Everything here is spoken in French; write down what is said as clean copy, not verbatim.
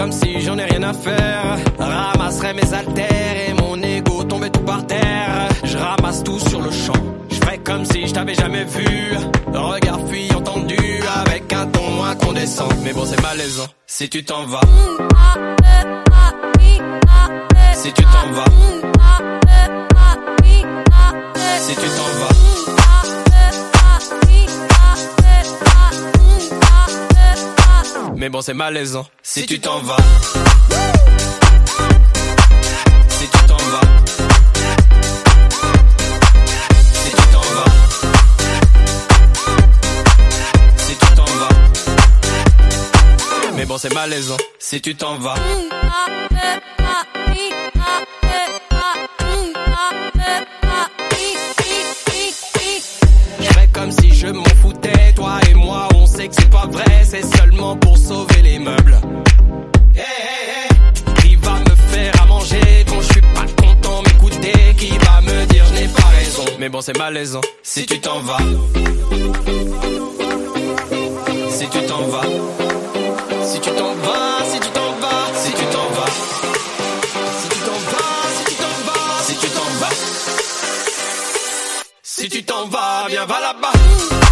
comme si j'en ai rien à faire. Ramasserai mes haltères et mon ego tombait tout par terre. Je ramasse tout sur le champ. Je ferai comme si je t'avais jamais vu. Regard puis entendu avec un ton moins condescend. Mais bon c'est malaisant si tu t'en vas. Si tu t'en vas. Si tu t'en vas. Mais bon c'est malaisant si tu t'en vas. Si tu t'en vas. Si tu t'en vas. Si tu t'en vas. Mais bon c'est malaisant si tu t'en vas. Je fais comme si je m'en foutais. Toi et moi on sait que c'est pas vrai. C'est seulement pour sauver les meubles. Hey, hey, hey. Qui va me faire à manger quand je suis pas content m'écouter? Qui va me dire je n'ai pas raison? Mais bon c'est malaisant si tu t'en vas. Si tu t'en vas. Si tu t'en vas. Si tu t'en vas. Si tu t'en vas. Si tu t'en vas. Si tu t'en vas. Si tu t'en vas. Si tu t'en vas, viens va là-bas.